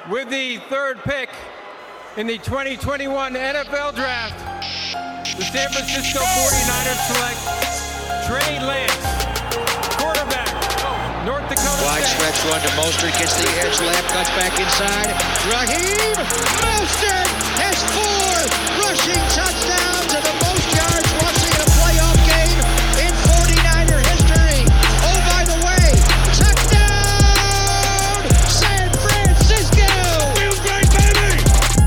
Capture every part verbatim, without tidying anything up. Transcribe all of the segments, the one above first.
With the third pick in the twenty twenty-one N F L Draft, the San Francisco forty-niners select Trey Lance, quarterback, North Dakota Wide State. stretch run to Mostert, gets the edge left, cuts back inside. Raheem Mostert has four rushing touchdowns and the most yards rushing in a playoff game in forty-niner history. Oh, by the way, touchdown, San Francisco! Feels great, baby!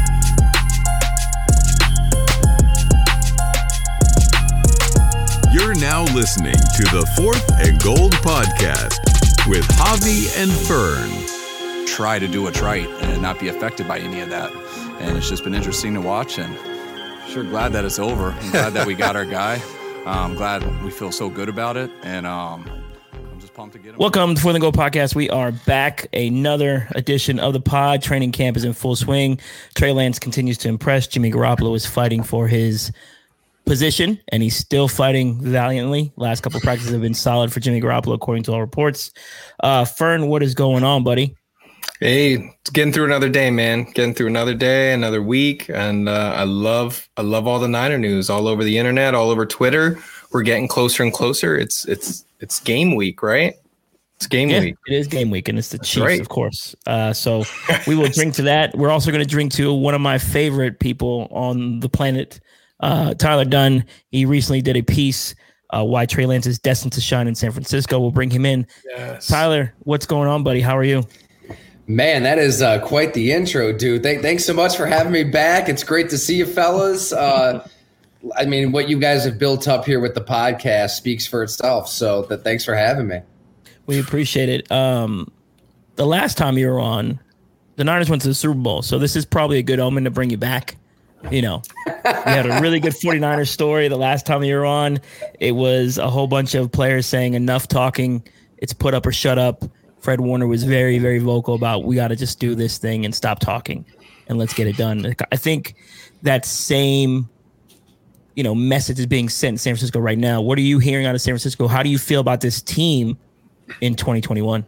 You're now listening to the Fourth and Gold podcast with Javi and Fern. Try to do what's right and not be affected by any of that. And it's just been interesting to watch, and sure glad that it's over. I'm glad that we got our guy. I'm glad we feel so good about it, and um, I'm just pumped to get him. Welcome to Fourth and Gold podcast. We are back, another edition of the pod. Training camp is in full swing. Trey Lance continues to impress. Jimmy Garoppolo is fighting for his position, and he's still fighting valiantly. Last couple of practices have been solid for Jimmy Garoppolo, according to all reports. Uh, Fern, what is going on, buddy? Hey, it's getting through another day, man. Getting through another day, another week, and uh, I love, I love all the Niner news all over the internet, all over Twitter. We're getting closer and closer. It's, it's, it's game week, right? It's game yeah, week. It is game week, and it's the That's Chiefs, right. of course. Uh, so we will drink to that. We're also going to drink to one of my favorite people on the planet, uh, Tyler Dunn. He recently did a piece uh, why Trey Lance is destined to shine in San Francisco. We'll bring him in. Yes. Tyler, what's going on, buddy? How are you? Man, that is uh, quite the intro, dude. Th- thanks so much for having me back. It's great to see you fellas. Uh, I mean, what you guys have built up here with the podcast speaks for itself. So th- thanks for having me. We appreciate it. Um, the last time you were on, the Niners went to the Super Bowl. So this is probably a good omen to bring you back. You know, we had a really good forty-niners story the last time you were on. It was a whole bunch of players saying enough talking. It's put up or shut up. Fred Warner was very, very vocal about we got to just do this thing and stop talking and let's get it done. I think that same, you know, message is being sent in San Francisco right now. What are you hearing out of San Francisco? How do you feel about this team in twenty twenty-one?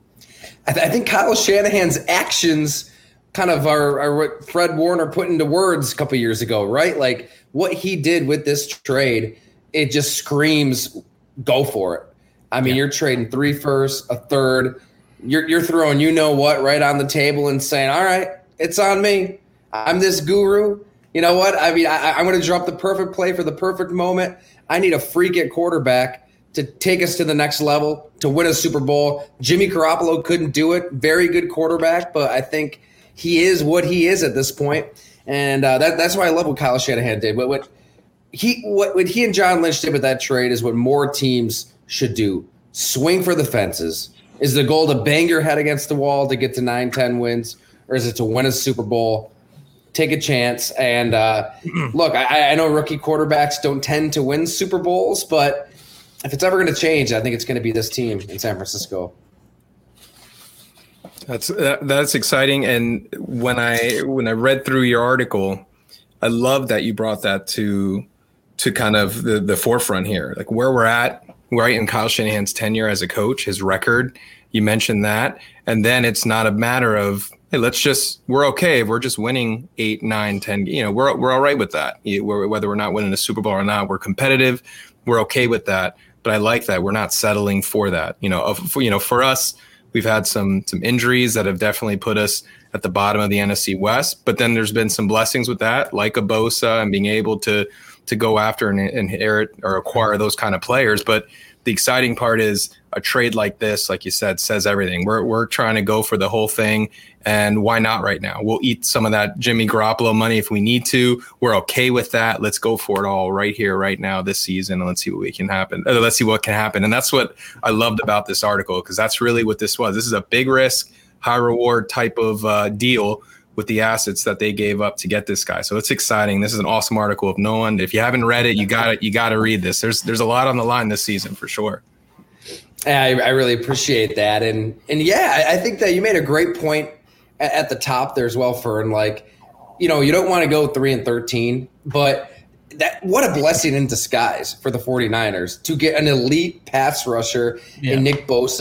I, th- I think Kyle Shanahan's actions kind of are, are what Fred Warner put into words a couple years ago, right? Like what he did with this trade, it just screams, go for it. I mean, yeah. You're trading three firsts, a third. You're you're throwing you know what right on the table and saying, all right, it's on me. I'm this guru. You know what? I mean, I, I'm going to drop the perfect play for the perfect moment. I need a freak at quarterback to take us to the next level, to win a Super Bowl. Jimmy Garoppolo couldn't do it. Very good quarterback, but I think he is what he is at this point. And uh, that, that's why I love what Kyle Shanahan did. What, what, he, what, what he and John Lynch did with that trade is what more teams should do. Swing for the fences. Is the goal to bang your head against the wall to get to nine, ten wins, or is it to win a Super Bowl? Take a chance. And uh, look, I, I know rookie quarterbacks don't tend to win Super Bowls, but if it's ever going to change, I think it's going to be this team in San Francisco. That's that, that's exciting. And when I when I read through your article, I love that you brought that to to kind of the, the forefront here, like where we're at. Right in Kyle Shanahan's tenure as a coach, his record, you mentioned that. And then it's not a matter of, hey, let's just, we're okay if we're just winning eight, nine, ten, you know, we're we're all right with that. We're, whether we're not winning a Super Bowl or not, we're competitive. We're okay with that. But I like that. We're not settling for that. You know, for, you know, for us, we've had some some injuries that have definitely put us at the bottom of the N F C West. But then there's been some blessings with that, like a Bosa and being able to to go after and inherit or acquire those kind of players. But the exciting part is a trade like this, like you said, says everything. We're we're trying to go for the whole thing, and why not right now? We'll eat some of that Jimmy Garoppolo money if we need to. We're okay with that. Let's go for it all right here, right now, this season, and let's see what we can happen. Uh, let's see what can happen. And that's what I loved about this article, because that's really what this was. This is a big risk, high reward type of uh, deal with the assets that they gave up to get this guy. So it's exciting. This is an awesome article. If no one, if you haven't read it, you got it. You got to read this. There's there's a lot on the line this season for sure. I, I really appreciate that. And, and yeah, I, I think that you made a great point at, at the top there as well, Fern. Like, you know, you don't want to go three and thirteen, but that what a blessing in disguise for the forty-niners to get an elite pass rusher yeah. in Nick Bosa.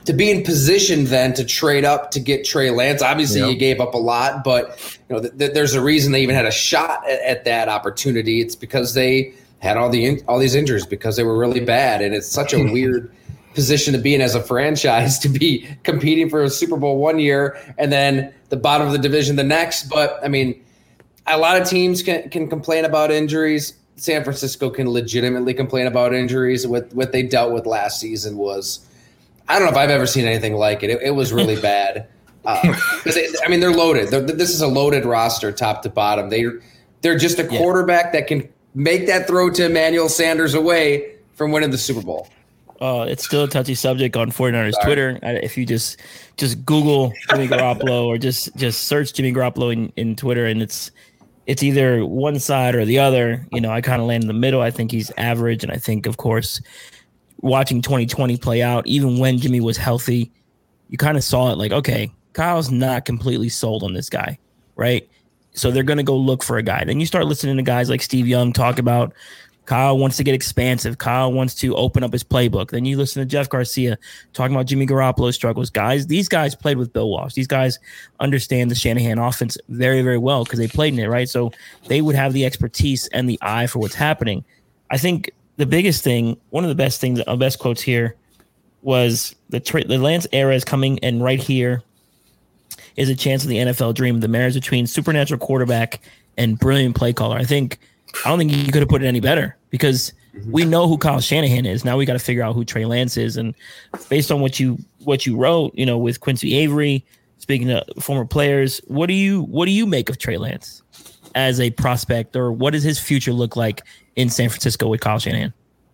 to be in position then to trade up to get Trey Lance. Obviously, Yep. you gave up a lot, but you know th- th- there's a reason they even had a shot at, at that opportunity. It's because they had all the in- all these injuries because they were really bad, and it's such a weird position to be in as a franchise to be competing for a Super Bowl one year and then the bottom of the division the next. But I mean, a lot of teams can can complain about injuries. San Francisco can legitimately complain about injuries. What what they dealt with last season was, I don't know if I've ever seen anything like it. It, it was really bad. Uh, they, I mean, they're loaded. They're, this is a loaded roster, top to bottom. They they're just a quarterback that can make that throw to Emmanuel Sanders away from winning the Super Bowl. Uh, it's still a touchy subject on 49ers Twitter. I, if you just just Google Jimmy Garoppolo or just just search Jimmy Garoppolo in, in Twitter, and it's it's either one side or the other. You know, I kind of land in the middle. I think he's average, and I think, of course, watching twenty twenty play out, even when Jimmy was healthy, you kind of saw it like, okay, Kyle's not completely sold on this guy, right? So they're going to go look for a guy. Then you start listening to guys like Steve Young talk about Kyle wants to get expansive. Kyle wants to open up his playbook. Then you listen to Jeff Garcia talking about Jimmy Garoppolo's struggles. Guys, these guys played with Bill Walsh. These guys understand the Shanahan offense very, very well because they played in it, right? So they would have the expertise and the eye for what's happening. I think the biggest thing, one of the best things, our best quotes here was the tra- the Lance era is coming, and right here is a chance of the N F L dream. The marriage between supernatural quarterback and brilliant play caller. I think I don't think you could have put it any better because we know who Kyle Shanahan is. Now we got to figure out who Trey Lance is, and based on what you what you wrote, you know, with Quincy Avery, speaking to former players, what do you what do you make of Trey Lance as a prospect, or what does his future look like in San Francisco with Kyle Shanahan?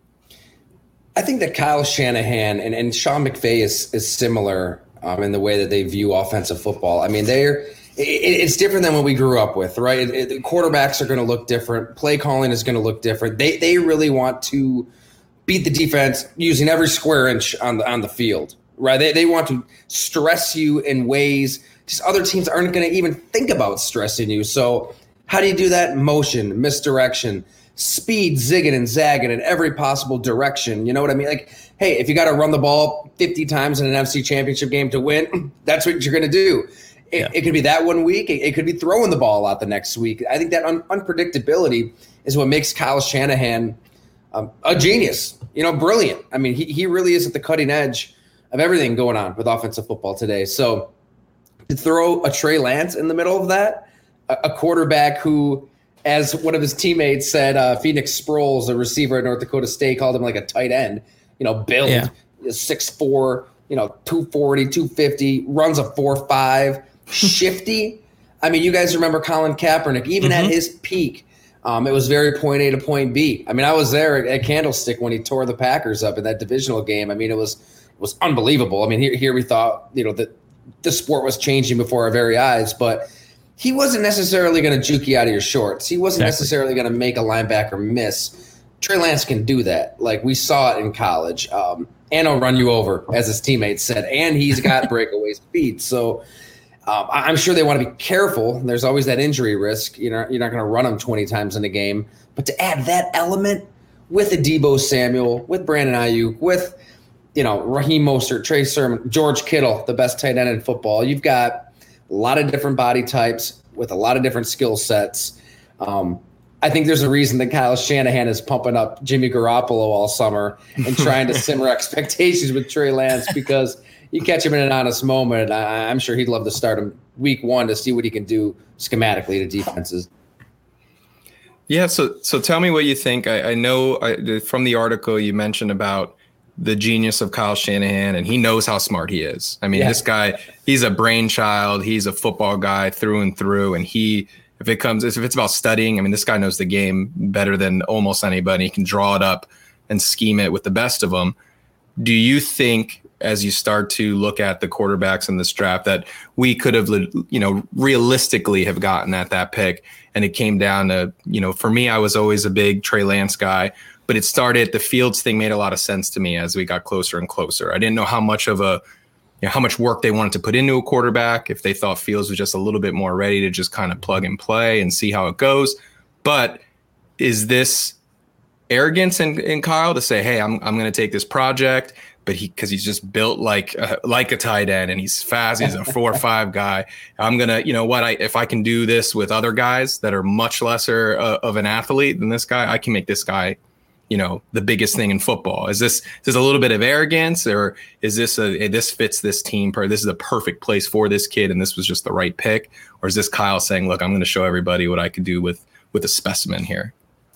I think that Kyle Shanahan and, and Sean McVay is is similar um, in the way that they view offensive football. I mean, they're it, it's different than what we grew up with, right? It, it, quarterbacks are going to look different. Play calling is going to look different. They they really want to beat the defense using every square inch on the on the field, right? They they want to stress you in ways just other teams aren't going to even think about stressing you. So how do you do that? Motion, misdirection, speed, zigging and zagging in every possible direction. You know what I mean? Like, hey, if you got to run the ball fifty times in an N F C championship game to win, that's what you're going to do. It, yeah. it could be that one week. It, it could be throwing the ball out the next week. I think that un- unpredictability is what makes Kyle Shanahan um, a genius, you know, brilliant. I mean, he, he really is at the cutting edge of everything going on with offensive football today. So to throw a Trey Lance in the middle of that, a, a quarterback who, as one of his teammates said, uh, Phoenix Sproles, a receiver at North Dakota State, called him like a tight end, you know, build, yeah. six foot four, you know, two forty, two fifty, runs a four five, shifty. I mean, you guys remember Colin Kaepernick, even mm-hmm. at his peak, um, it was very point A to point B. I mean, I was there at Candlestick when he tore the Packers up in that divisional game. I mean, it was it was unbelievable. I mean, here, here we thought, you know, that the sport was changing before our very eyes, but he wasn't necessarily going to juke you out of your shorts. He wasn't exactly. necessarily going to make a linebacker miss. Trey Lance can do that. Like, we saw it in college. Um, and he'll run you over, as his teammates said. And he's got breakaway speed. So um, I'm sure they want to be careful. There's always that injury risk. You know, you're not going to run him twenty times in a game. But to add that element with a Deebo Samuel, with Brandon Ayuk, with, you know, Raheem Mostert, Trey Sermon, George Kittle, the best tight end in football. You've got a lot of different body types with a lot of different skill sets. Um, I think there's a reason that Kyle Shanahan is pumping up Jimmy Garoppolo all summer and trying to simmer expectations with Trey Lance, because you catch him in an honest moment. I, I'm sure he'd love to start him week one to see what he can do schematically to defenses. Yeah, so so tell me what you think. I, I know I, from the article you mentioned about the genius of Kyle Shanahan, and he knows how smart he is. I mean, yeah. this guy, he's a brainchild. He's a football guy through and through. And he, if it comes, if it's about studying, I mean, this guy knows the game better than almost anybody. He can draw it up and scheme it with the best of them. Do you think, as you start to look at the quarterbacks in this draft, that we could have, you know, realistically have gotten at that pick, and it came down to, you know, for me, I was always a big Trey Lance guy. But it started, the Fields thing made a lot of sense to me as we got closer and closer. I didn't know how much of a, you know, how much work they wanted to put into a quarterback, if they thought Fields was just a little bit more ready to just kind of plug and play and see how it goes. But is this arrogance in, in Kyle to say, hey, I'm I'm going to take this project but he because he's just built like uh, like a tight end and he's fast. He's a four or five guy. I'm gonna, you know what? I if I can do this with other guys that are much lesser uh, of an athlete than this guy, I can make this guy, you know, the biggest thing in football. Is this is this a little bit of arrogance, or is this a this fits this team? Per this is a perfect place for this kid, and this was just the right pick, or is this Kyle saying, look, I'm going to show everybody what I could do with with a specimen here?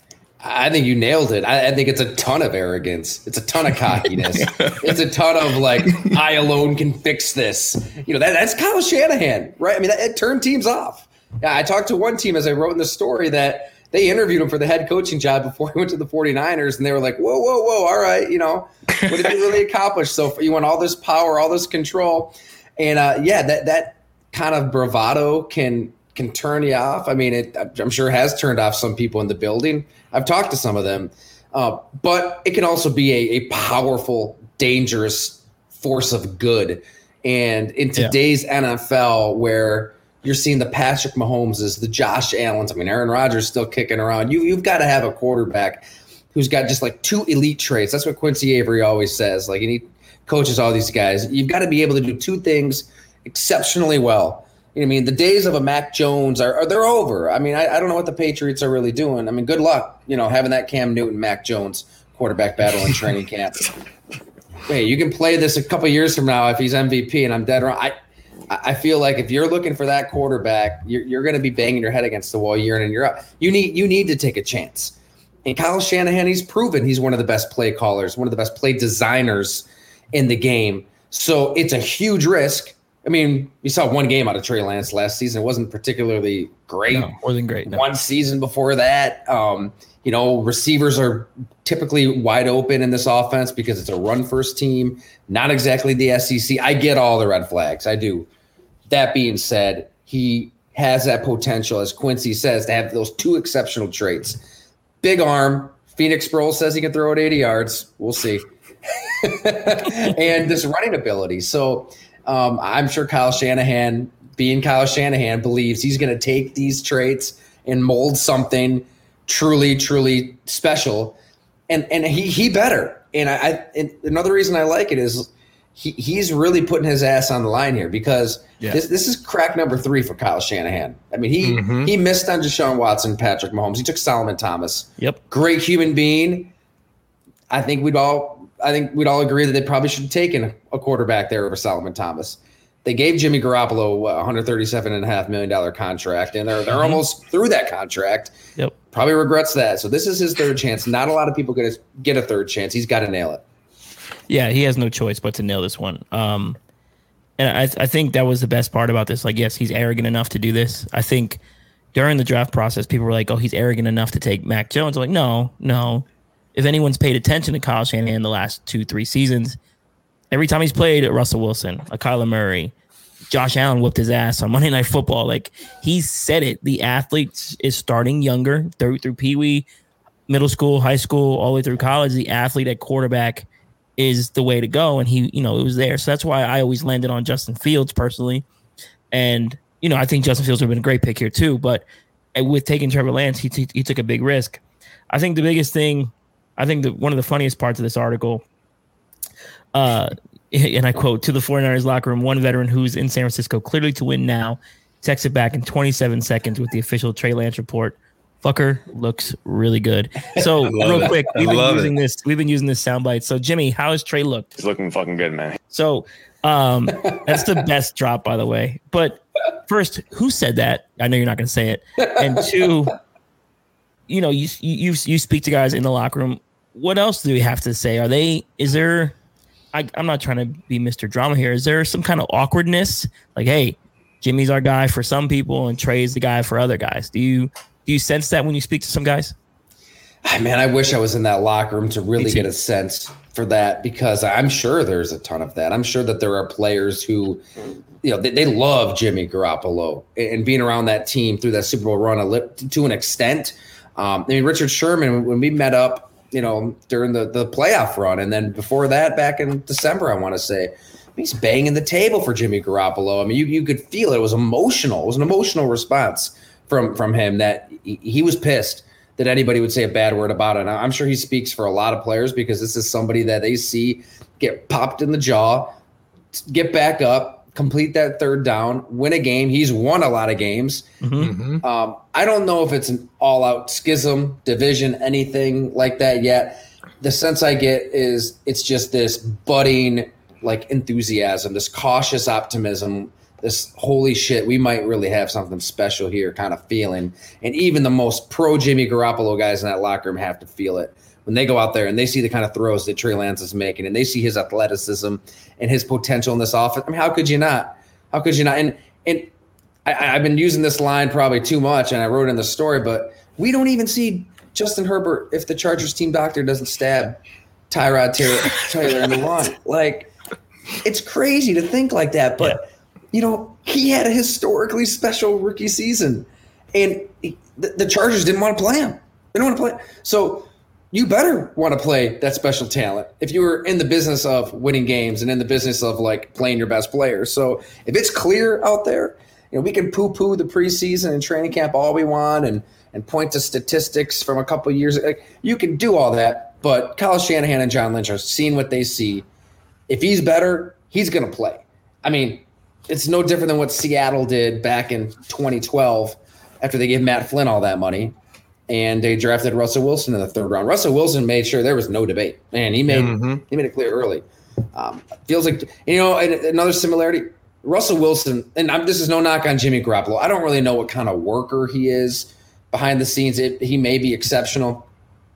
I think you nailed it. I, I think it's a ton of arrogance. It's a ton of cockiness. It's a ton of like, I alone can fix this. You know, that, that's Kyle Shanahan, right? I mean, that, it turned teams off. I talked to one team, as I wrote in the story, that they interviewed him for the head coaching job before he went to the 49ers, and they were like, whoa, whoa, whoa, all right, you know, what did he really accomplish? So you want all this power, all this control. And uh, yeah, that that kind of bravado can can turn you off. I mean, it, I'm sure has turned off some people in the building. I've talked to some of them. Uh, but it can also be a, a powerful, dangerous force of good. And in today's yeah. N F L, where you're seeing the Patrick Mahomeses, the Josh Allens. I mean, Aaron Rodgers still kicking around. You, you've got to have a quarterback who's got just like two elite traits. That's what Quincy Avery always says. Like, and he coaches all these guys. You've got to be able to do two things exceptionally well. You know what I mean? The days of a Mac Jones are, are they're over. I mean, I, I don't know what the Patriots are really doing. I mean, good luck, you know, having that Cam Newton, Mac Jones quarterback battle in training camp. Hey, you can play this a couple years from now if he's M V P and I'm dead wrong. I, I feel like if you're looking for that quarterback, you're, you're going to be banging your head against the wall year in and year out. You need you need to take a chance. And Kyle Shanahan, he's proven he's one of the best play callers, one of the best play designers in the game. So it's a huge risk. I mean, we saw one game out of Trey Lance last season. It wasn't particularly great. No, wasn't great. No. One season before that, um, you know, receivers are typically wide open in this offense because it's a run-first team, not exactly the S E C. I get all the red flags. I do. That being said, he has that potential, as Quincy says, to have those two exceptional traits. Big arm. Phoenix Sproul says he can throw it eighty yards. We'll see. And this running ability. So um, I'm sure Kyle Shanahan, being Kyle Shanahan, believes he's going to take these traits and mold something truly, truly special. And and he he better. And I, I and another reason I like it is he he's really putting his ass on the line here, because yeah. this this is crack number three for Kyle Shanahan. I mean, he mm-hmm. he missed on Deshaun Watson, Patrick Mahomes. He took Solomon Thomas. Yep. Great human being. I think we'd all I think we'd all agree that they probably should have taken a quarterback there over Solomon Thomas. They gave Jimmy Garoppolo what, one hundred thirty-seven point five million dollars contract, and they're they're mm-hmm. almost through that contract. Yep. Probably regrets that. So this is his third chance. Not a lot of people get a, get a third chance. He's got to nail it. Yeah, he has no choice but to nail this one. Um, and I, I think that was the best part about this. Like, yes, he's arrogant enough to do this. I think during the draft process, people were like, oh, he's arrogant enough to take Mac Jones. I'm like, no, no. If anyone's paid attention to Kyle Shanahan the last two, three seasons, every time he's played Russell Wilson, a Kyler Murray, Josh Allen whooped his ass on Monday Night Football. Like, he said it. The athlete is starting younger through, through Pee Wee, middle school, high school, all the way through college. The athlete at quarterback is the way to go. And he, you know, it was there. So that's why I always landed on Justin Fields personally. And, you know, I think Justin Fields would have been a great pick here too. But with taking Trevor Lance, he, t- he took a big risk. I think the biggest thing, I think that one of the funniest parts of this article, uh, and I quote, to the 49ers locker room, one veteran who's in San Francisco clearly to win now texted back in twenty-seven seconds with the official Trey Lance report. Fucker looks really good. So real it. quick, we've I been using it. this. We've been using this soundbite. So Jimmy, how has Trey looked? He's looking fucking good, man. So um, that's the best drop, by the way. But first, who said that? I know you're not going to say it. And two, you know, you you you speak to guys in the locker room. What else do we have to say? Are they? Is there? I, I'm not trying to be Mister Drama here. Is there some kind of awkwardness? Like, hey, Jimmy's our guy for some people, and Trey's the guy for other guys. Do you do you sense that when you speak to some guys? Man, I wish I was in that locker room to really get a sense for that, because I'm sure there's a ton of that. I'm sure that there are players who, you know, they, they love Jimmy Garoppolo and being around that team through that Super Bowl run a li- to an extent. Um, I mean, Richard Sherman, when we met up, you know, during the, the playoff run, and then before that, back in December, I want to say, he's banging the table for Jimmy Garoppolo. I mean, you you could feel it. It was emotional. It was an emotional response from from him that he, he was pissed that anybody would say a bad word about it. I'm sure he speaks for a lot of players because this is somebody that they see get popped in the jaw, get back up, complete that third down, win a game. He's won a lot of games. Mm-hmm. Um, I don't know if it's an all-out schism, division, anything like that yet. The sense I get is it's just this budding like enthusiasm, this cautious optimism, this holy shit, we might really have something special here kind of feeling. And even the most pro Jimmy Garoppolo guys in that locker room have to feel it when they go out there and they see the kind of throws that Trey Lance is making and they see his athleticism and his potential in this offense. I mean, how could you not? How could you not? And and I, I've been using this line probably too much, and I wrote it in the story, but we don't even see Justin Herbert if the Chargers team doctor doesn't stab Tyrod Taylor, Taylor in the line. Like, it's crazy to think like that, but yeah. you know, he had a historically special rookie season, and he, the, the Chargers didn't want to play him. They don't want to play. So you better want to play that special talent if you were in the business of winning games and in the business of like playing your best players. So if it's clear out there, you know, we can poo-poo the preseason and training camp all we want and and point to statistics from a couple of years. Like, you can do all that, but Kyle Shanahan and John Lynch are seeing what they see. If he's better, he's going to play. I mean, it's no different than what Seattle did back in twenty twelve after they gave Matt Flynn all that money and they drafted Russell Wilson in the third round. Russell Wilson made sure there was no debate, and he made mm-hmm. he made it clear early. Um, feels like, you know, another similarity. Russell Wilson, and I'm, this is no knock on Jimmy Garoppolo. I don't really know what kind of worker he is behind the scenes. It, he may be exceptional.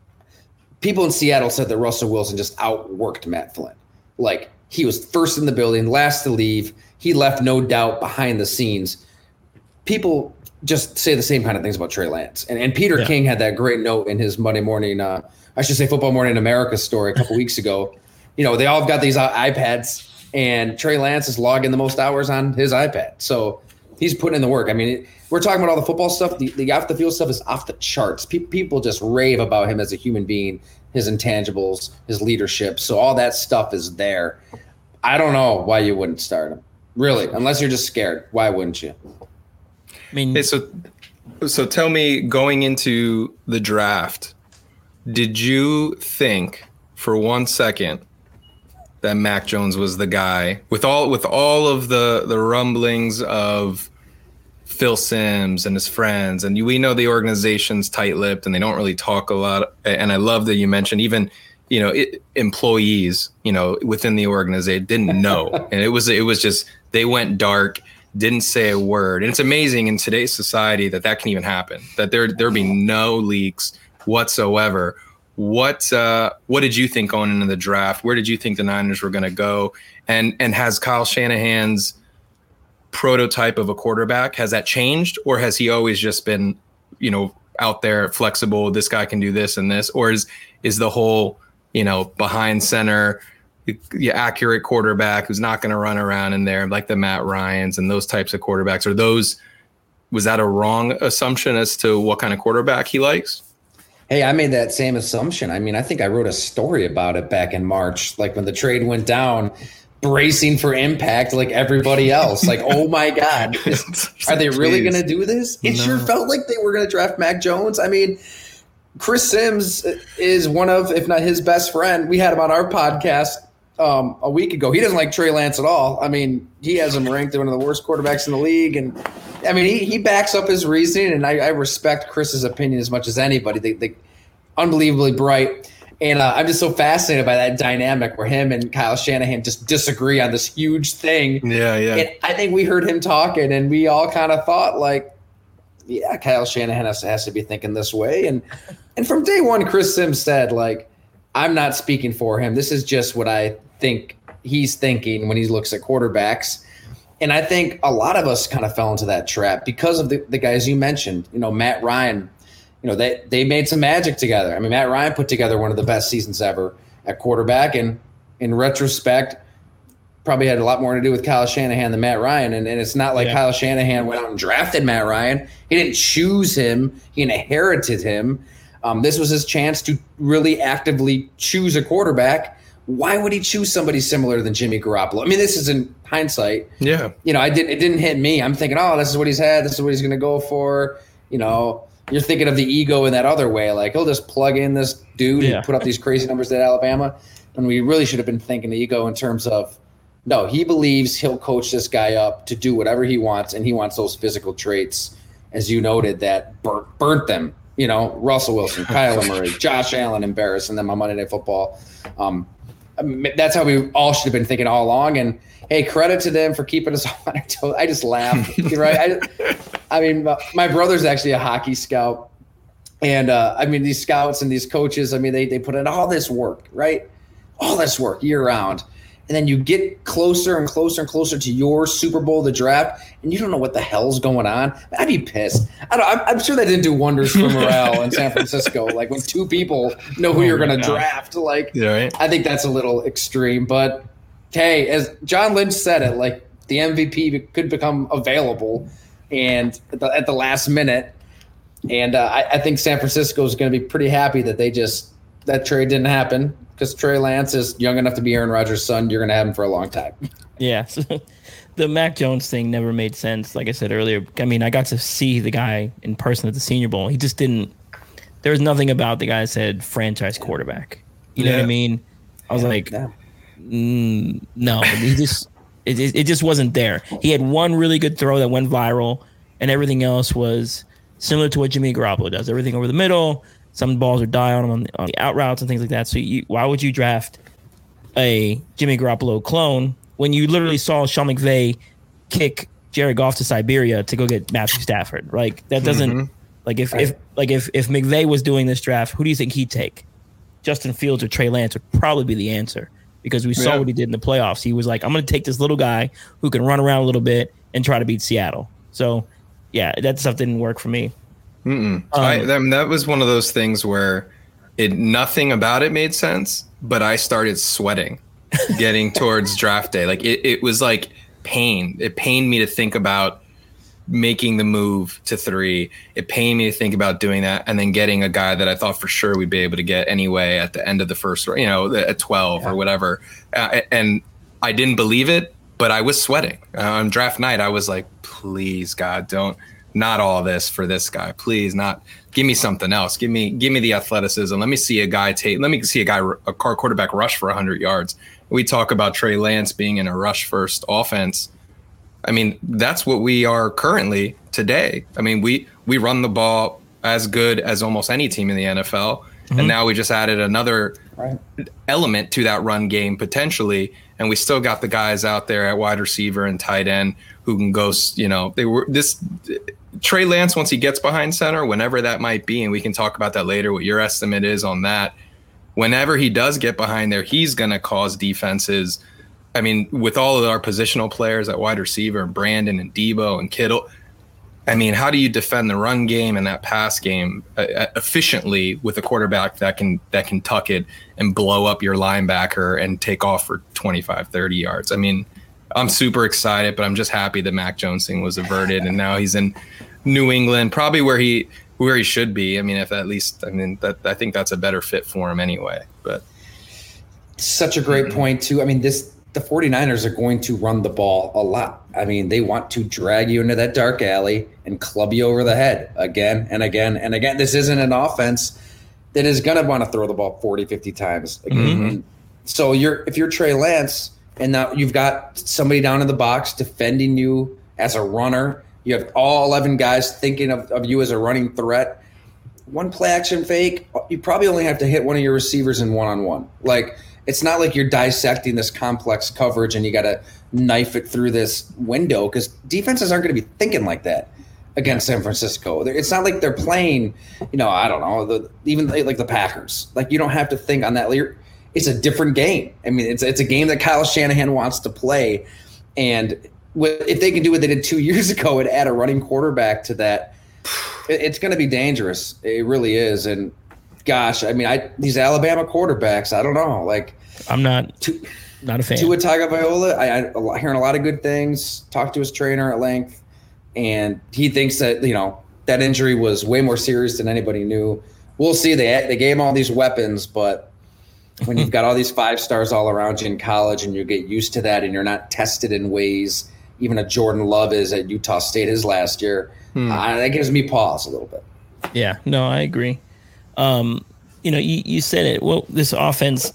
People in Seattle said that Russell Wilson just outworked Matt Flynn. Like, he was first in the building, last to leave. He left no doubt behind the scenes. People just say the same kind of things about Trey Lance. And, and Peter yeah. King had that great note in his Monday morning, uh, I should say Football Morning in America story a couple weeks ago. You know, they all got these iPads, and Trey Lance is logging the most hours on his iPad. So he's putting in the work. I mean, it, we're talking about all the football stuff. The, the off the field stuff is off the charts. Pe- people just rave about him as a human being, his intangibles, his leadership. So all that stuff is there. I don't know why you wouldn't start him, really, unless you're just scared. Why wouldn't you? I mean, hey, so so tell me, going into the draft, did you think for one second that Mac Jones was the guy with all with all of the the rumblings of Phil Simms and his friends, and you, we know the organization's tight-lipped and they don't really talk a lot. And I love that you mentioned even, you know, it, employees, you know, within the organization didn't know, and it was it was just they went dark, didn't say a word. And it's amazing in today's society that that can even happen, that there there be no leaks whatsoever. What uh, what did you think going into the draft? Where did you think the Niners were going to go? And and has Kyle Shanahan's prototype of a quarterback, has that changed, or has he always just been, you know, out there flexible? This guy can do this and this, or is is the whole, you know, behind center, the accurate quarterback who's not going to run around in there like the Matt Ryans and those types of quarterbacks? Are those, was that a wrong assumption as to what kind of quarterback he likes? Hey, I made that same assumption. I mean, I think I wrote a story about it back in March, like when the trade went down, bracing for impact like everybody else. Like, oh my God, is, are they really going to do this? It no. sure felt like they were going to draft Mac Jones. I mean, Chris Simms is one of, if not his best friend. We had him on our podcast um, a week ago. He doesn't like Trey Lance at all. I mean, he has him ranked one of the worst quarterbacks in the league. And I mean, he, he backs up his reasoning, and I, I respect Chris's opinion as much as anybody. They, they unbelievably bright. And uh, I'm just so fascinated by that dynamic where him and Kyle Shanahan just disagree on this huge thing. Yeah, yeah. And I think we heard him talking, and we all kind of thought, like, yeah, Kyle Shanahan has, has to be thinking this way. And and from day one, Chris Simms said, like, I'm not speaking for him. This is just what I think he's thinking when he looks at quarterbacks. And I think a lot of us kind of fell into that trap because of the, the guys you mentioned. You know, Matt Ryan, you know, they, they made some magic together. I mean, Matt Ryan put together one of the best seasons ever at quarterback. And in retrospect, probably had a lot more to do with Kyle Shanahan than Matt Ryan. And, and it's not like yeah. Kyle Shanahan went out and drafted Matt Ryan. He didn't choose him. He inherited him. Um, this was his chance to really actively choose a quarterback. Why would he choose somebody similar than Jimmy Garoppolo? I mean, this is in hindsight. Yeah. You know, I didn't, it didn't hit me. I'm thinking, oh, this is what he's had. This is what he's going to go for. You know, you're thinking of the ego in that other way. Like, he'll just plug in this dude Yeah. and put up these crazy numbers at Alabama. And we really should have been thinking the ego in terms of, no, he believes he'll coach this guy up to do whatever he wants, and he wants those physical traits, as you noted, that burnt, burnt them. You know, Russell Wilson, Kyler Murray, Josh Allen embarrassing them on Monday Night Football. Um, that's how we all should have been thinking all along. And, hey, credit to them for keeping us on our toes. I just laugh, right? I, I mean, my brother's actually a hockey scout. And, uh, I mean, these scouts and these coaches, I mean, they, they put in all this work, right? All this work year round. And then you get closer and closer and closer to your Super Bowl, the draft, and you don't know what the hell's going on. I'd be pissed. I don't, I'm, I'm sure that didn't do wonders for morale in San Francisco. Like, when two people know who Oh you're going to my God. draft, like, Yeah, right. I think that's a little extreme. But, hey, as John Lynch said it, like, the M V P could become available and at the, at the last minute. And uh, I, I think San Francisco is going to be pretty happy that they just – that trade didn't happen. Because Trey Lance is young enough to be Aaron Rodgers' son. You're going to have him for a long time. Yeah. So the Mac Jones thing never made sense. Like I said earlier, I mean, I got to see the guy in person at the Senior Bowl. He just didn't – there was nothing about the guy that said franchise quarterback. You know Yeah. what I mean? I was like, Yeah. mm, no. He just it, it, it just wasn't there. He had one really good throw that went viral, and everything else was similar to what Jimmy Garoppolo does. Everything over the middle. Some balls would die on him on the, on the out routes and things like that. So you, why would you draft a Jimmy Garoppolo clone when you literally saw Sean McVay kick Jared Goff to Siberia to go get Matthew Stafford? Like, that doesn't Mm-hmm. like if, if like if if McVay was doing this draft, who do you think he'd take? Justin Fields or Trey Lance would probably be the answer, because we saw Yeah. what he did in the playoffs. He was like, I'm going to take this little guy who can run around a little bit and try to beat Seattle. So, yeah, that stuff didn't work for me. Mm-mm. I, that, that was one of those things where it nothing about it made sense, but I started sweating getting towards draft day. Like, it, it was like pain. It pained me to think about making the move to three. It pained me to think about doing that and then getting a guy that I thought for sure we'd be able to get anyway at the end of the first, you know, at twelve yeah. or whatever. Uh, and I didn't believe it, but I was sweating. Uh, on draft night, I was like, please, God, don't. Not all this for this guy, please. Not give me something else. Give me, give me the athleticism. Let me see a guy take. Let me see a guy, a car quarterback rush for one hundred yards. We talk about Trey Lance being in a rush first offense. I mean, that's what we are currently today. I mean, we we run the ball as good as almost any team in the N F L, mm-hmm. and now we just added another right. element to that run game potentially, and we still got the guys out there at wide receiver and tight end who can go. You know, they were this. Trey Lance, once he gets behind center, whenever that might be, and we can talk about that later, what your estimate is on that. Whenever he does get behind there, he's going to cause defenses. I mean, with all of our positional players at wide receiver, Brandon and Debo and Kittle, I mean, how do you defend the run game and that pass game uh, efficiently with a quarterback that can that can tuck it and blow up your linebacker and take off for twenty-five, thirty yards? I mean, I'm super excited, but I'm just happy that Mac Jones thing was averted, and now he's in New England, probably where he where he should be. I mean, if at least, I mean, that I think that's a better fit for him anyway. But such a great mm-hmm. point too. I mean, this the 49ers are going to run the ball a lot. I mean, they want to drag you into that dark alley and club you over the head again and again and again. This isn't an offense that is going to want to throw the ball forty, fifty times again. Mm-hmm. So you're if you're Trey Lance. And now you've got somebody down in the box defending you as a runner. You have all eleven guys thinking of, of you as a running threat. One play action fake, you probably only have to hit one of your receivers in one-on-one. Like, it's not like you're dissecting this complex coverage and you got to knife it through this window, because defenses aren't going to be thinking like that against San Francisco. It's not like they're playing, you know, I don't know, the, even like the Packers. Like, you don't have to think on that. You're, It's a different game. I mean, it's it's a game that Kyle Shanahan wants to play, and if they can do what they did two years ago and add a running quarterback to that, it's going to be dangerous. It really is. And gosh, I mean, I these Alabama quarterbacks, I don't know. Like, I'm not to, not a fan. Tua Tagovailoa, I, I hearing a lot of good things. Talked to his trainer at length, and he thinks that you know that injury was way more serious than anybody knew. We'll see. They they gave him all these weapons, but when you've got all these five stars all around you in college and you get used to that and you're not tested in ways even a Jordan Love is at Utah State his last year, hmm. uh, that gives me pause a little bit. Yeah, no, I agree. Um, you know, you, you said it. Well, this offense,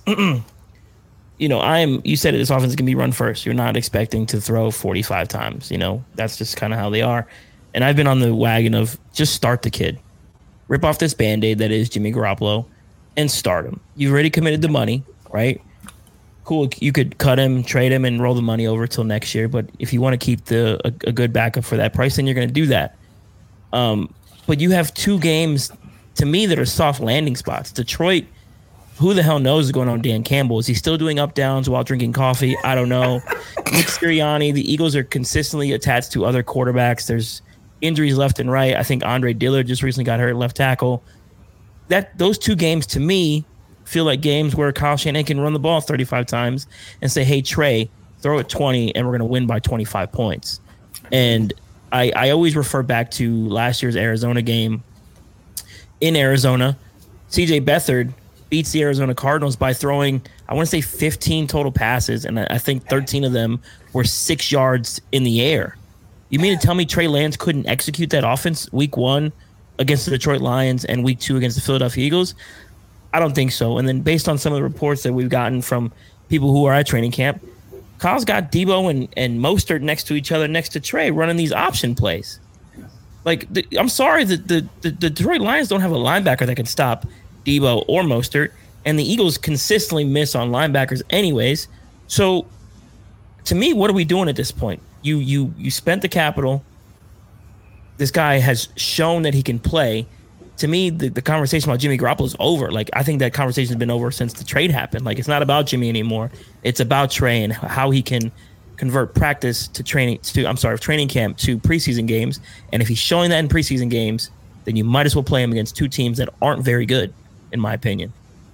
you know, I'm. You said it. This offense can be run first. You're not expecting to throw forty-five times. You know, that's just kind of how they are. And I've been on the wagon of just start the kid, rip off this Band-Aid that is Jimmy Garoppolo, and start him. You've already committed the money, right? Cool. You could cut him, trade him, and roll the money over till next year. But if you want to keep the a, a good backup for that price, then you're going to do that. Um, but you have two games, to me, that are soft landing spots. Detroit, who the hell knows what's going on with Dan Campbell? Is he still doing up downs while drinking coffee? I don't know. Nick Sirianni, the Eagles are consistently attached to other quarterbacks. There's injuries left and right. I think Andre Dillard just recently got hurt at left tackle. That those two games, to me, feel like games where Kyle Shanahan can run the ball thirty-five times and say, hey, Trey, throw it twenty, and we're going to win by twenty-five points. And I, I always refer back to last year's Arizona game. In Arizona, C J Beathard beats the Arizona Cardinals by throwing, I want to say, fifteen total passes, and I think thirteen of them were six yards in the air. You mean to tell me Trey Lance couldn't execute that offense week one against the Detroit Lions and week two against the Philadelphia Eagles? I don't think so. And then based on some of the reports that we've gotten from people who are at training camp, Kyle's got Debo and, and Mostert next to each other, next to Trey, running these option plays. Like, the, I'm sorry, that the, the, the Detroit Lions don't have a linebacker that can stop Debo or Mostert, and the Eagles consistently miss on linebackers anyways. So, to me, what are we doing at this point? You you you spent the capital. This guy has shown that he can play. To me, the, the conversation about Jimmy Garoppolo is over. Like, I think that conversation has been over since the trade happened. Like, it's not about Jimmy anymore. It's about Trey and how he can convert practice to training to I'm sorry, training camp to preseason games. And if he's showing that in preseason games, then you might as well play him against two teams that aren't very good, in my opinion.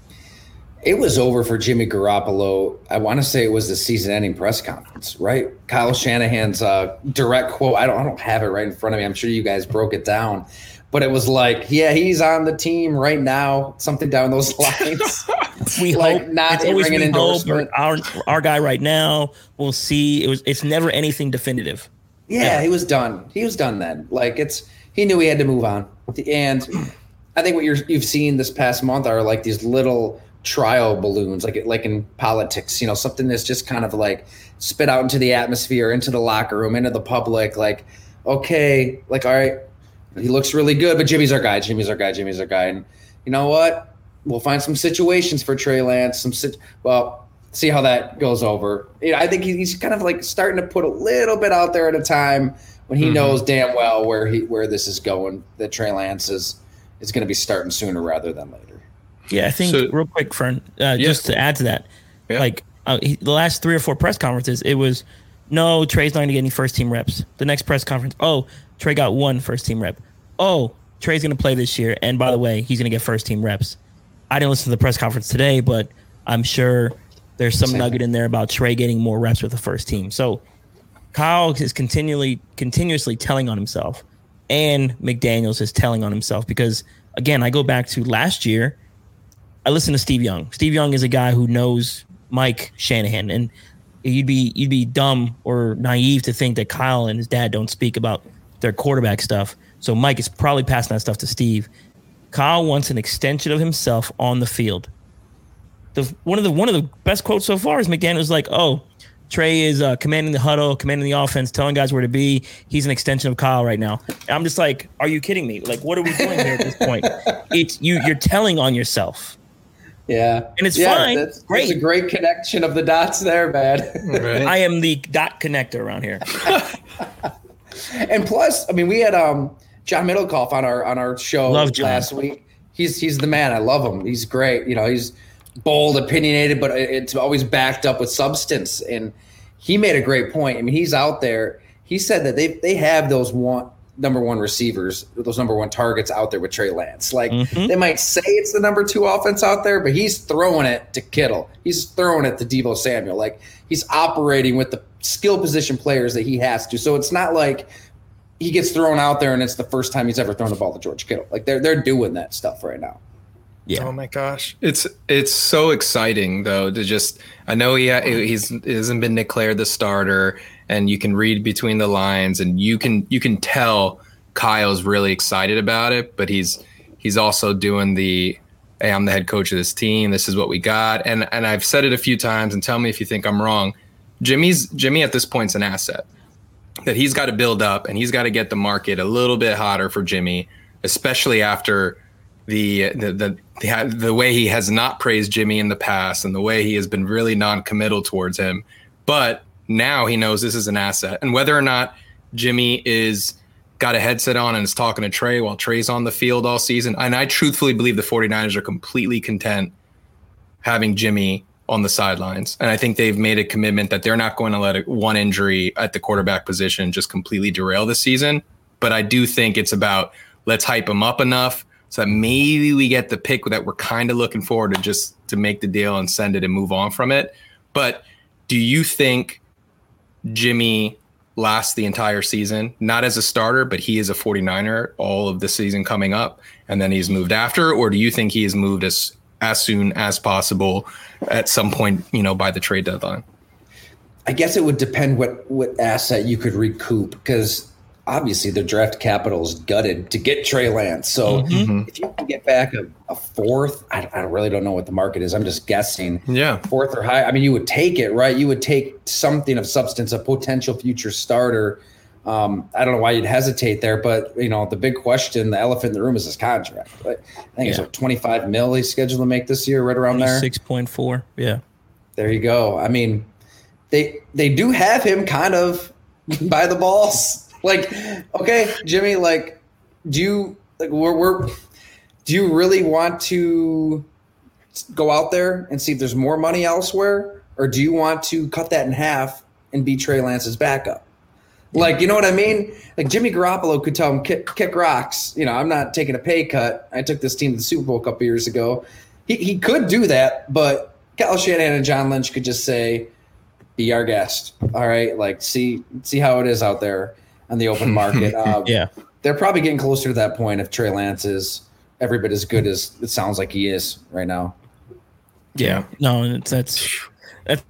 It was over for Jimmy Garoppolo. I want to say it was the season-ending press conference, right? Kyle Shanahan's uh, direct quote. I don't, I don't have it right in front of me. I'm sure you guys broke it down, but it was like, "Yeah, he's on the team right now." Something down those lines. we like hope. not It's always an we endorsement. hope, or our our guy right now. We'll see. It was. It's never anything definitive. Yeah, Yeah. he was done. He was done then. Like it's he knew he had to move on. And I think what you're you've seen this past month are like these little trial balloons, like like in politics, you know, something that's just kind of like spit out into the atmosphere, into the locker room, into the public. Like, okay, like all right, he looks really good, but Jimmy's our guy. Jimmy's our guy. Jimmy's our guy. And you know what? We'll find some situations for Trey Lance. Some sit- well, see how that goes over. You know, I think he's kind of like starting to put a little bit out there at a time when he mm-hmm. knows damn well where he where this is going. That Trey Lance is is going to be starting sooner rather than later. Yeah, I think So- real quick, Fern, uh, Yeah. just to add to that, Yeah. like uh, he, the last three or four press conferences, it was no, Trey's not going to get any first team reps. The next press conference, oh, Trey got one first team rep. Oh, Trey's going to play this year, and by the way, he's going to get first team reps. I didn't listen to the press conference today, but I'm sure there's some Same. nugget in there about Trey getting more reps with the first team. So Kyle is continually, continuously telling on himself, and McDaniels is telling on himself because, again, I go back to last year. I listen to Steve Young. Steve Young is a guy who knows Mike Shanahan, and you'd be you'd be dumb or naive to think that Kyle and his dad don't speak about their quarterback stuff. So Mike is probably passing that stuff to Steve. Kyle wants an extension of himself on the field. The one of the one of the best quotes so far is McDaniel was like, "Oh, Trey is uh, commanding the huddle, commanding the offense, telling guys where to be. He's an extension of Kyle right now." And I'm just like, "Are you kidding me? Like, what are we doing here at this point?" It's you. You're telling on yourself. Yeah, and it's yeah, fine. That's, Great. That's a great connection of the dots there, man. Right. I am the dot connector around here. And plus, I mean, we had um, John Middlecoff on our on our show Love John. last week. He's he's the man. I love him. He's great. You know, he's bold, opinionated, but it's always backed up with substance. And he made a great point. I mean, he's out there. He said that they they have those one number one receivers, those number one targets out there with Trey Lance. Like Mhm. they might say it's the number two offense out there, but he's throwing it to Kittle. He's throwing it to Deebo Samuel. Like he's operating with the skill position players that he has to. So it's not like he gets thrown out there and it's the first time he's ever thrown the ball to George Kittle. Like they're they're doing that stuff right now. Yeah. Oh my gosh, it's it's so exciting though to just. I know he he's he hasn't been declared the starter, and you can read between the lines, and you can you can tell Kyle's really excited about it, but he's he's also doing the, hey, I'm the head coach of this team. This is what we got. And and I've said it a few times, and tell me if you think I'm wrong. Jimmy's Jimmy at this point's an asset that he's got to build up, and he's got to get the market a little bit hotter for Jimmy, especially after the the the the, the way he has not praised Jimmy in the past and the way he has been really non-committal towards him. But now he knows this is an asset, and whether or not Jimmy is got a headset on and is talking to Trey while Trey's on the field all season. And I truthfully believe the 49ers are completely content having Jimmy on the sidelines. And I think they've made a commitment that they're not going to let a, one injury at the quarterback position just completely derail the season. But I do think it's about, let's hype him up enough so that maybe we get the pick that we're kind of looking forward to, just to make the deal and send it and move on from it. But do you think Jimmy lasts the entire season, not as a starter, but he is a 49er all of the season coming up, and then he's moved after? Or do you think he is moved as as soon as possible at some point, you know, by the trade deadline? I guess it would depend what what asset you could recoup, because obviously the draft capital is gutted to get Trey Lance. So mm-hmm. if you can get back a, a fourth, I, I really don't know what the market is. I'm just guessing. Yeah, fourth or high. I mean, you would take it, right? You would take something of substance, a potential future starter. Um, I don't know why you'd hesitate there, but you know, the big question, the elephant in the room, is his contract. Right? I think yeah. it's what, twenty-five mil he's scheduled to make this year, right around there. six point four. Yeah. There you go. I mean, they they do have him kind of by the balls. Like, okay, Jimmy, like, do you like we're, we're do you really want to go out there and see if there's more money elsewhere, or do you want to cut that in half and be Trey Lance's backup? Like, you know what I mean? Like, Jimmy Garoppolo could tell him, kick, kick rocks. You know, I'm not taking a pay cut. I took this team to the Super Bowl a couple years ago. He he could do that, but Kyle Shanahan and John Lynch could just say, be our guest. All right, like, see see how it is out there on the open market. Um, yeah. They're probably getting closer to that point if Trey Lance is every bit as good as it sounds like he is right now. Yeah. No, it's, that's that's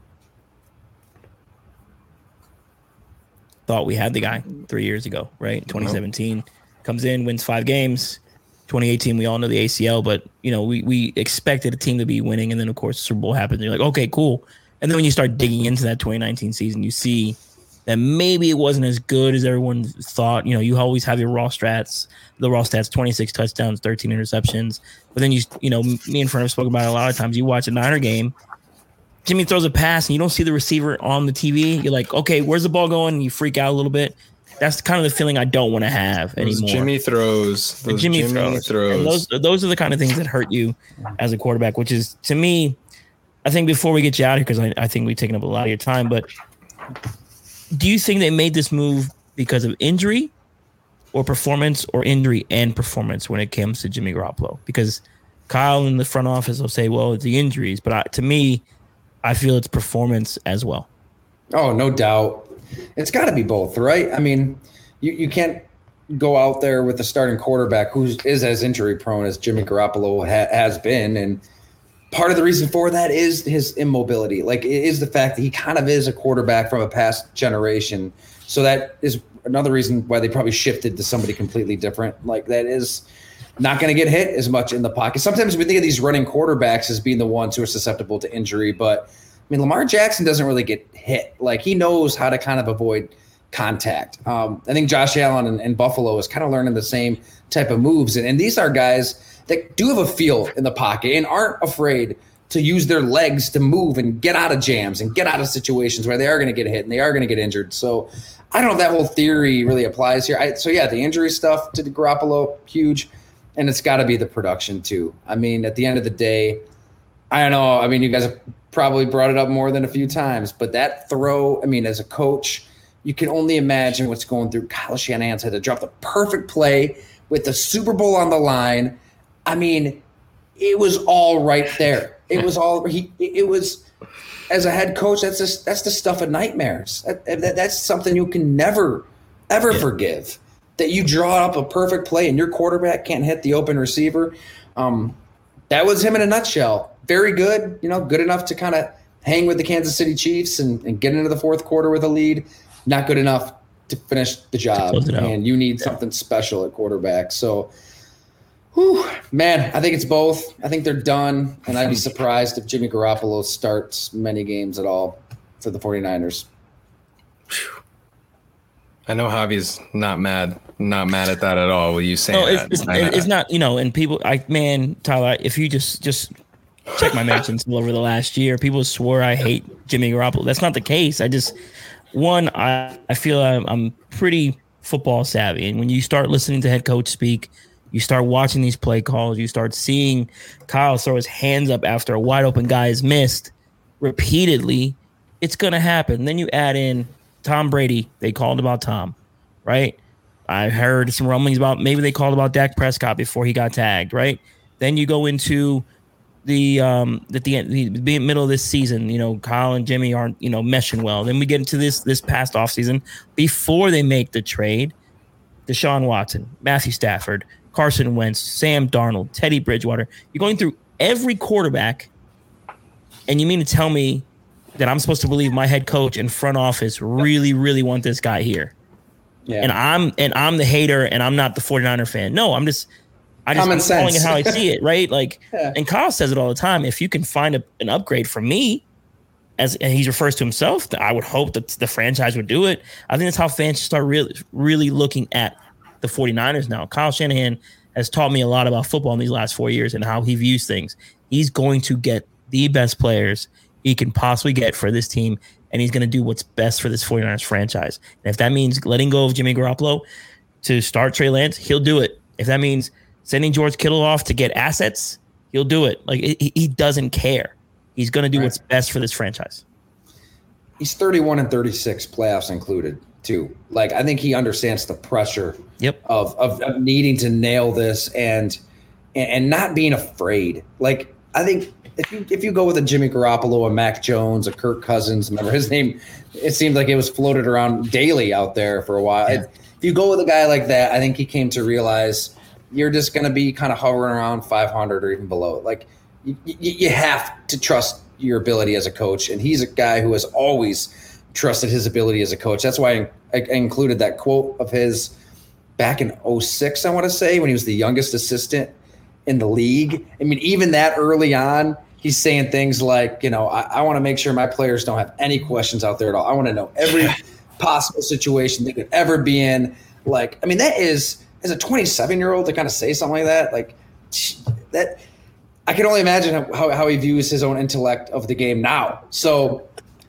thought we had the guy three years ago, right? twenty seventeen comes in, wins five games. twenty eighteen, we all know the A C L, but you know, we we expected a team to be winning, and then of course the Super Bowl happened. You're like, okay, cool. And then when you start digging into that twenty nineteen season, you see that maybe it wasn't as good as everyone thought. You know, you always have your raw stats, the raw stats, twenty-six touchdowns, thirteen interceptions. But then you, you know, me and Fern have spoken about it a lot of times. You watch a Niner game, Jimmy throws a pass and you don't see the receiver on the T V. You're like, okay, where's the ball going? And you freak out a little bit. That's kind of the feeling I don't want to have those anymore. Jimmy throws. Those Jimmy, Jimmy throws. throws. And those, those are the kind of things that hurt you as a quarterback, which is, to me, I think before we get you out here, because I, I think we've taken up a lot of your time, but do you think they made this move because of injury or performance, or injury and performance when it comes to Jimmy Garoppolo? Because Kyle in the front office will say, well, it's the injuries. But I, to me, I feel it's performance as well. Oh, no doubt. It's got to be both, right? I mean, you, you can't go out there with a starting quarterback who is as injury prone as Jimmy Garoppolo ha- has been. And part of the reason for that is his immobility. Like, it is the fact that he kind of is a quarterback from a past generation. So that is another reason why they probably shifted to somebody completely different. Like, that is not going to get hit as much in the pocket. Sometimes we think of these running quarterbacks as being the ones who are susceptible to injury, but I mean, Lamar Jackson doesn't really get hit. Like, he knows how to kind of avoid contact. Um, I think Josh Allen and, and Buffalo is kind of learning the same type of moves. And, and these are guys that do have a feel in the pocket and aren't afraid to use their legs to move and get out of jams and get out of situations where they are going to get hit and they are going to get injured. So I don't know if that whole theory really applies here. I, so, yeah, the injury stuff to the Garoppolo, huge. And it's got to be the production, too. I mean, at the end of the day, I don't know. I mean, you guys have probably brought it up more than a few times, but that throw, I mean, as a coach, you can only imagine what's going through Kyle Shanahan's head to drop the perfect play with the Super Bowl on the line. I mean, it was all right there. It was all he. It was, as a head coach, that's just, that's the stuff of nightmares. That, that, that's something you can never, ever yeah. forgive. That you draw up a perfect play and your quarterback can't hit the open receiver. Um, that was him in a nutshell. Very good, you know, good enough to kind of hang with the Kansas City Chiefs and, and get into the fourth quarter with a lead. Not good enough to finish the job, and you need yeah. something special at quarterback. So, whew, man, I think it's both. I think they're done, and I'd be surprised if Jimmy Garoppolo starts many games at all for the 49ers. I know Javi's not mad, not mad at that at all. With you saying no, it's, that, it's, it's, it's not, you know. And people, I man, Tyler, if you just just check my mentions over the last year, people swore I hate Jimmy Garoppolo. That's not the case. I just one, I I feel I'm, I'm pretty football savvy, and when you start listening to head coach speak, you start watching these play calls, you start seeing Kyle throw his hands up after a wide open guy is missed repeatedly. It's gonna happen. Then you add in Tom Brady, they called about Tom, right? I heard some rumblings about maybe they called about Dak Prescott before he got tagged, right? Then you go into the um at the, the, the middle of this season, you know, Kyle and Jimmy aren't, you know, meshing well. Then we get into this this past offseason before they make the trade. Deshaun Watson, Matthew Stafford, Carson Wentz, Sam Darnold, Teddy Bridgewater. You're going through every quarterback, and you mean to tell me that I'm supposed to believe my head coach and front office really, really want this guy here? Yeah. And I'm and I'm the hater, and I'm not the 49er fan. No, I'm just I just I'm calling it how I see it, right? Like, yeah. And Kyle says it all the time. If you can find a, an upgrade for me, as and he refers to himself, I would hope that the franchise would do it. I think that's how fans should start really, really looking at the 49ers now. Kyle Shanahan has taught me a lot about football in these last four years and how he views things. He's going to get the best players he can possibly get for this team, and he's going to do what's best for this 49ers franchise. And if that means letting go of Jimmy Garoppolo to start Trey Lance, he'll do it. If that means sending George Kittle off to get assets, he'll do it. Like, he, he doesn't care. He's going to do right. what's best for this franchise. He's thirty-one and thirty-six, playoffs included, too. Like, I think he understands the pressure yep. of, of of needing to nail this and and not being afraid. Like, I think if you if you go with a Jimmy Garoppolo, a Mac Jones, a Kirk Cousins, remember his name, it seemed like it was floated around daily out there for a while. Yeah. If you go with a guy like that, I think he came to realize you're just going to be kind of hovering around five hundred or even below. Like, you, you have to trust your ability as a coach, and he's a guy who has always trusted his ability as a coach. That's why I, I included that quote of his back in oh six, I want to say, when he was the youngest assistant in the league. I mean, even that early on, he's saying things like, you know, I, I want to make sure my players don't have any questions out there at all. I want to know every possible situation they could ever be in. Like, I mean, that is, as a twenty-seven-year-old to kind of say something like that, like that, I can only imagine how, how he views his own intellect of the game now. So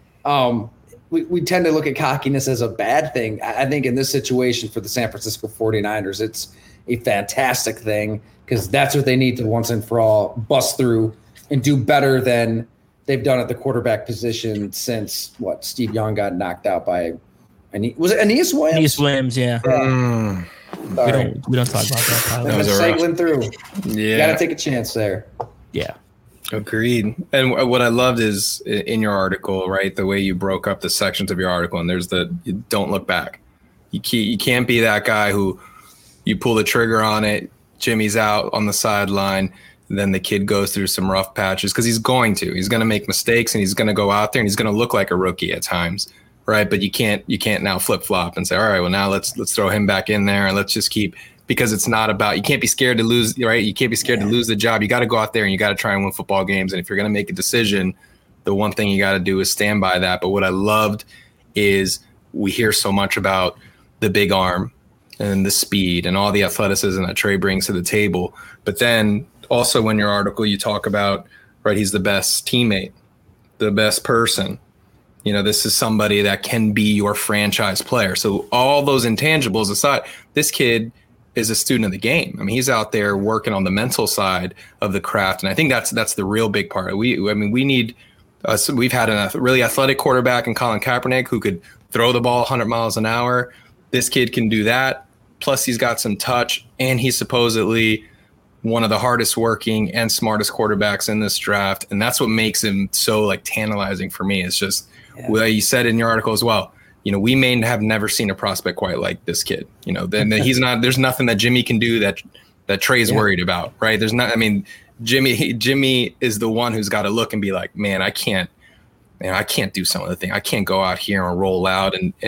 um, we, we tend to look at cockiness as a bad thing. I think in this situation for the San Francisco 49ers, it's a fantastic thing because that's what they need to once and for all bust through and do better than they've done at the quarterback position since, what, Steve Young got knocked out by – was it Aeneas Williams? Aeneas Williams, yeah. Mm. We don't we don't talk about that. That was cycling through. Yeah, you got to take a chance there. Yeah, agreed. And what I loved is in your article, right, the way you broke up the sections of your article, and there's the you don't look back. You can't, you can't be that guy who you pull the trigger on it. Jimmy's out on the sideline. Then the kid goes through some rough patches because he's going to. He's going to make mistakes, and he's going to go out there and he's going to look like a rookie at times. Right, but you can't you can't now flip flop and say, all right, well now let's let's throw him back in there and let's just keep, because it's not about, you can't be scared to lose, right? You can't be scared yeah. to lose the job. You got to go out there and you got to try and win football games. And if you're going to make a decision, the one thing you got to do is stand by that. But what I loved is we hear so much about the big arm and the speed and all the athleticism that Trey brings to the table. But then also in your article you talk about, right, he's the best teammate, the best person. You know, this is somebody that can be your franchise player. So all those intangibles aside, this kid is a student of the game. I mean, he's out there working on the mental side of the craft. And I think that's that's the real big part. We, I mean, we need uh, – we've had a really athletic quarterback in Colin Kaepernick who could throw the ball one hundred miles an hour. This kid can do that. Plus, he's got some touch, and he's supposedly one of the hardest working and smartest quarterbacks in this draft. And that's what makes him so, like, tantalizing for me. It's just – yeah. Well, you said in your article as well, you know, we may have never seen a prospect quite like this kid. You know, then he's not, there's nothing that Jimmy can do that, that Trey's yeah. worried about, right? There's not, I mean, Jimmy, Jimmy is the one who's got to look and be like, man, I can't, man, I can't do some of the thing. I can't go out here and roll out and, and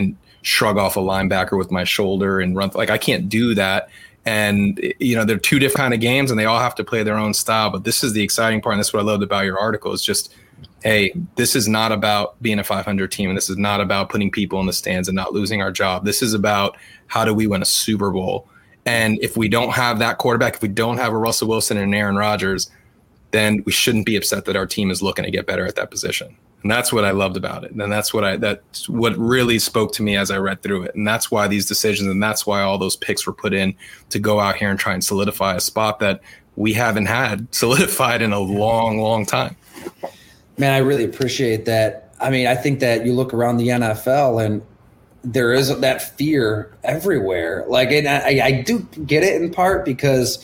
shrug off a linebacker with my shoulder and run. Like I can't do that. And, you know, they're two different kind of games and they all have to play their own style. But this is the exciting part. And that's what I loved about your article is just, hey, this is not about being a five hundred team. And this is not about putting people in the stands and not losing our job. This is about how do we win a Super Bowl? And if we don't have that quarterback, if we don't have a Russell Wilson and an Aaron Rodgers, then we shouldn't be upset that our team is looking to get better at that position. And that's what I loved about it. And that's what I, that's what really spoke to me as I read through it. And that's why these decisions, and that's why all those picks were put in to go out here and try and solidify a spot that we haven't had solidified in a long, long time. Man, I really appreciate that. I mean, I think that you look around the N F L and there is that fear everywhere. Like, and I, I do get it in part because,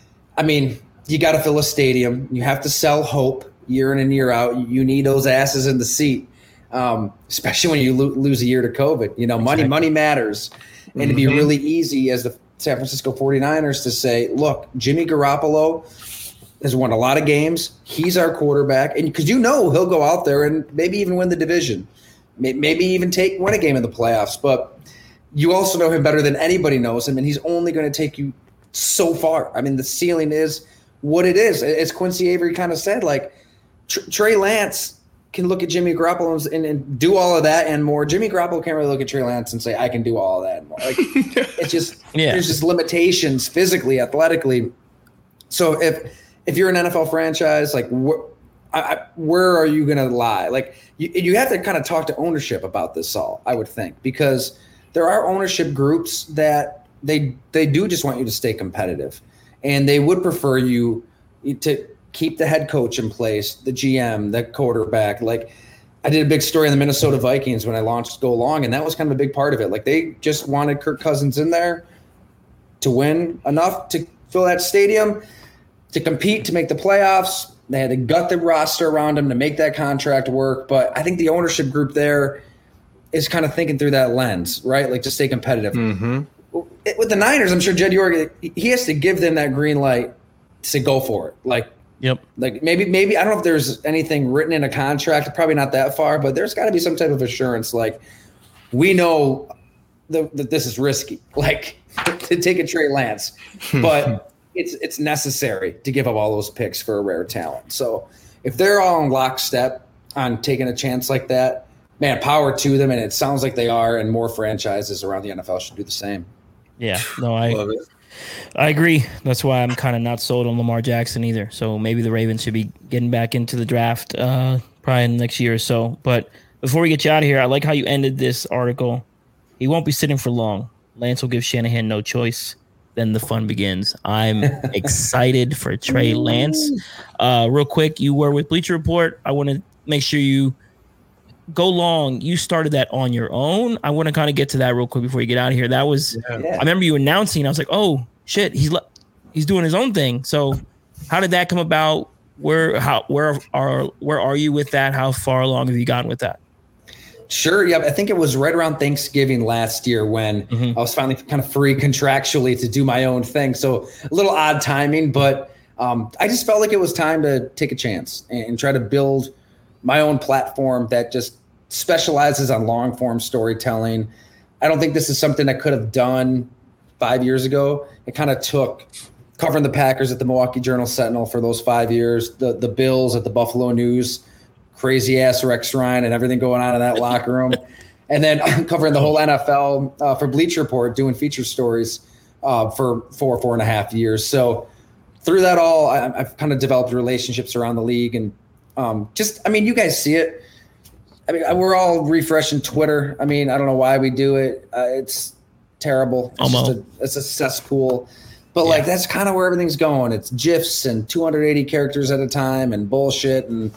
I mean, you got to fill a stadium. You have to sell hope. Year in and year out, you need those asses in the seat, um, especially when you lo- lose a year to COVID. You know, money, exactly. money matters. And mm-hmm. to be really easy as the San Francisco forty-niners to say, look, Jimmy Garoppolo has won a lot of games. He's our quarterback. And because you know he'll go out there and maybe even win the division, maybe even take win a game in the playoffs. But you also know him better than anybody knows him, and he's only going to take you so far. I mean, the ceiling is what it is. As Quincy Avery kind of said, like, Trey Lance can look at Jimmy Garoppolo and, and do all of that and more. Jimmy Garoppolo can't really look at Trey Lance and say, I can do all of that and more. Like, it's just, yeah. there's just limitations physically, athletically. So if if you're an N F L franchise, like, wh- I, I, where are you going to lie? Like, you, you have to kind of talk to ownership about this all, I would think, because there are ownership groups that they they do just want you to stay competitive, and they would prefer you to keep the head coach in place, the G M, the quarterback. Like, I did a big story on the Minnesota Vikings when I launched Go Long, and that was kind of a big part of it. Like, they just wanted Kirk Cousins in there to win enough to fill that stadium, to compete, to make the playoffs. They had to gut the roster around him to make that contract work. But I think the ownership group there is kind of thinking through that lens, right? Like, to stay competitive. Mm-hmm. With the Niners, I'm sure Jed York, he has to give them that green light to say, go for it. Like, Yep. Like maybe, maybe I don't know if there's anything written in a contract, probably not that far, but there's got to be some type of assurance. Like, we know the, that this is risky, like to take a Trey Lance, but it's it's necessary to give up all those picks for a rare talent. So if they're all in lockstep on taking a chance like that, man, power to them. And it sounds like they are, and more franchises around the N F L should do the same. Yeah, no, I love it. I agree. That's why I'm kind of not sold on Lamar Jackson either. So maybe the Ravens should be getting back into the draft uh, probably in the next year or so. But before we get you out of here, I like how you ended this article. He won't be sitting for long. Lance will give Shanahan no choice. Then the fun begins. I'm excited for Trey Lance. Uh, real quick, you were with Bleacher Report. I want to make sure you Go Long. You started that on your own. I want to kind of get to that real quick before you get out of here. That was, yeah. I remember you announcing. I was like, oh shit, he's he's doing his own thing. So, how did that come about? Where how where are where are you with that? How far along have you gotten with that? Sure. Yeah, I think it was right around Thanksgiving last year when mm-hmm. I was finally kind of free contractually to do my own thing. So a little odd timing, but um, I just felt like it was time to take a chance and, and try to build my own platform that just specializes on long form storytelling. I don't think this is something I could have done five years ago. It kind of took covering the Packers at the Milwaukee Journal Sentinel for those five years, the the Bills at the Buffalo News, crazy ass Rex Ryan and everything going on in that locker room, and then covering the whole N F L uh, for Bleacher Report, doing feature stories uh, for four, four and a half years. So through that all, I, I've kind of developed relationships around the league, and um, just, I mean, you guys see it. I mean, we're all refreshing Twitter. I mean, I don't know why we do it. Uh, it's terrible. It's, just a, it's a cesspool. But, yeah. like, that's kind of where everything's going. It's GIFs and two hundred eighty characters at a time and bullshit. And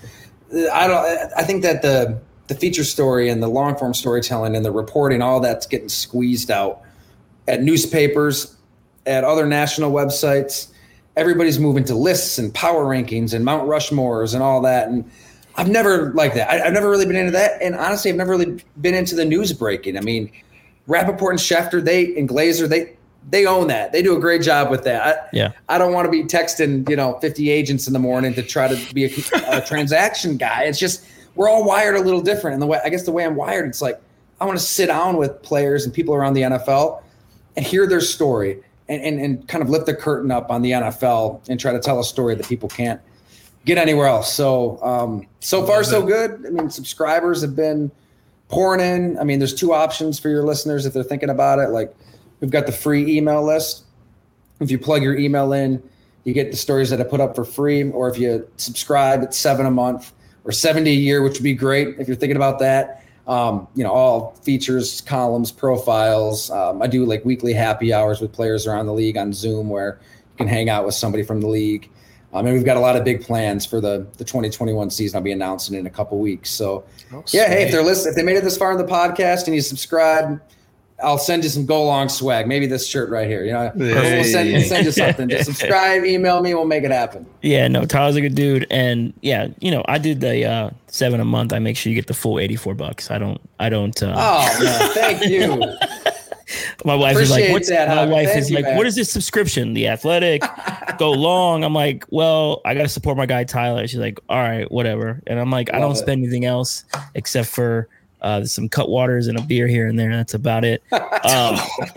I don't. I think that the the feature story and the long form storytelling and the reporting, all that's getting squeezed out at newspapers, at other national websites. Everybody's moving to lists and power rankings and Mount Rushmores and all that. And I've never liked that. I, I've never really been into that. And honestly, I've never really been into the news breaking. I mean, Rappaport and Schefter, they and Glazer, they they own that. They do a great job with that. I, yeah. I don't want to be texting, you know, fifty agents in the morning to try to be a, a transaction guy. It's just, we're all wired a little different. And the way, I guess the way I'm wired, it's like, I want to sit down with players and people around the N F L and hear their story and, and, and kind of lift the curtain up on the N F L and try to tell a story that people can't get anywhere else. So, um, so far so good. I mean, subscribers have been pouring in. I mean, there's two options for your listeners if they're thinking about it. Like, we've got the free email list. If you plug your email in, you get the stories that I put up for free. Or if you subscribe, it's seven a month or seventy a year, which would be great if you're thinking about that. Um, you know, all features, columns, profiles. Um, I do like weekly happy hours with players around the league on Zoom where you can hang out with somebody from the league. Um, and we've got a lot of big plans for the, the twenty twenty-one season. I'll be announcing in a couple weeks. So, oh, yeah, hey, if they're listening, if they made it this far in the podcast and you subscribe, I'll send you some go long swag. Maybe this shirt right here. You know, hey. we'll, send, we'll send you something. Just subscribe, email me, we'll make it happen. Yeah, no, Tyler's a good dude, and yeah, you know, I did the uh, seven a month. I make sure you get the full eighty-four bucks. I don't, I don't. Uh, oh man, thank you. My wife is like, what's that, my wife Thank is you, like, man. what is this subscription? The Athletic, Go Long. I'm like, well, I got to support my guy Tyler. She's like, all right, whatever. And I'm like, Love I don't it. spend anything else except for uh, some cut waters and a beer here and there. That's about it. Um,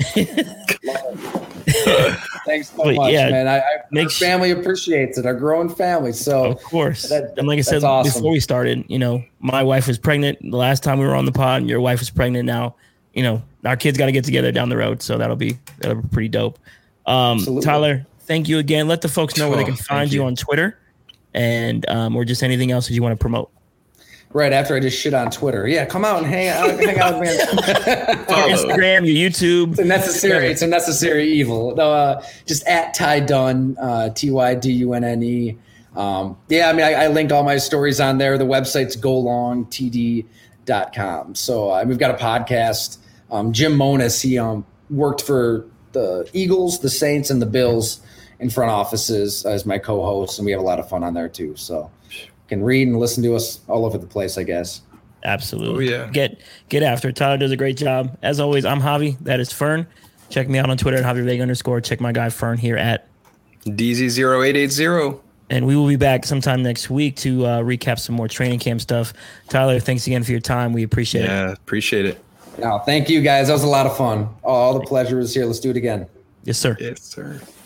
Thanks so much, yeah, man. I, I make our family appreciates it. Our growing family. So of course, that, and like I said awesome. before we started, you know, my wife was pregnant the last time we were on the pod, and your wife was pregnant now. You know, our kids got to get together down the road, so that'll be that'll be pretty dope. Um, Tyler, thank you again. Let the folks know where they can find you. you on Twitter, and um, or just anything else that you want to promote. Right after I just shit on Twitter, yeah, come out and hang out, hang out with me. Your Instagram, your YouTube. It's a necessary, it's a necessary evil. No, uh, just at Ty Dunn, uh, T Y D U N N E. Um, yeah, I mean, I, I link all my stories on there. The website's go long t d dot com. So uh, we've got a podcast. Um, Jim Monas, he um, worked for the Eagles, the Saints, and the Bills in front offices as my co-host, and we have a lot of fun on there too. So you can read and listen to us all over the place, I guess. Absolutely. Oh, yeah. Get get after it. Tyler does a great job. As always, I'm Javi. That is Fern. Check me out on Twitter at Javi Vega underscore. Check my guy Fern here at D Z zero eight eight zero. And we will be back sometime next week to uh, recap some more training camp stuff. Tyler, thanks again for your time. We appreciate yeah, it. Yeah, appreciate it. No, thank you guys. That was a lot of fun. Oh, all the pleasure is here. Let's do it again. Yes, sir. Yes, sir.